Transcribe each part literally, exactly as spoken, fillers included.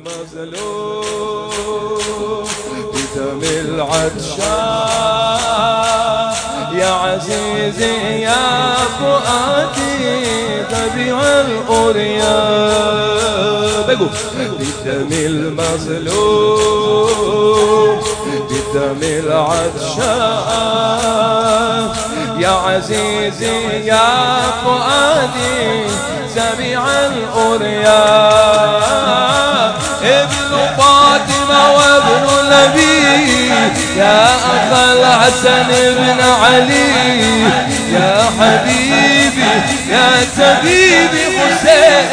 المظلوم بدم العطشان يا عزيزي يا فؤادي طبيع الأريان بقول بدم المظلوم بدم العطشان يا عزيزي يا فؤادي سميع الأريان ابن فاطمة وابن النبي يا أخا الحسن بن علي يا حبيبي يا طبيبي حسين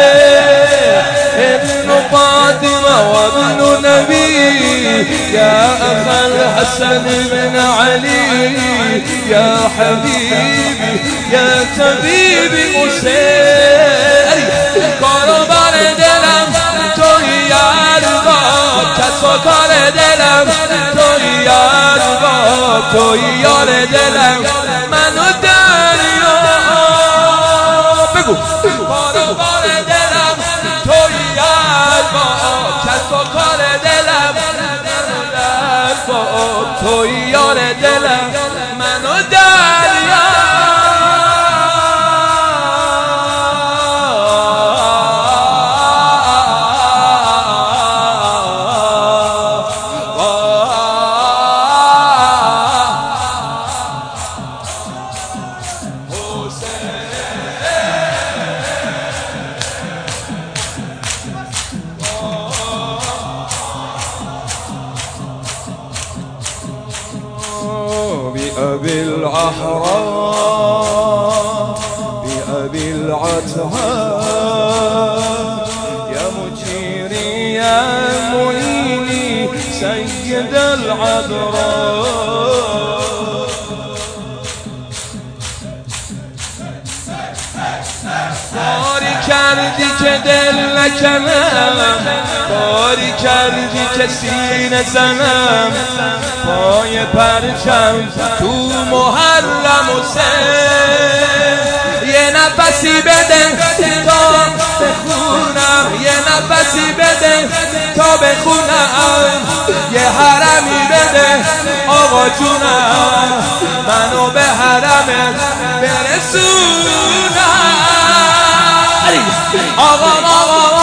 ابن فاطمة وابن النبي يا أخا الحسن بن علي يا حبيبي يا طبيبي حسين کاروبار دلم توی یار با کس و کار دلم توی یار با توی یار دلم منو دریا بگو کاروبار دلم توی یار با کس و کار دلم با توی یار دلم منو دریا بأبي الأحرار بأبي العطهار يا مجيري يا معيني سيد العذراء باری کردی که دل نکنم باری کردی که سینه زنم پای پرچم تو محرم حسین یه نفسی بده تا بخونم یه نفسی بده تا بخونم یه حرمی بده آقا جونم منو به حرمت برسونم آقا آقا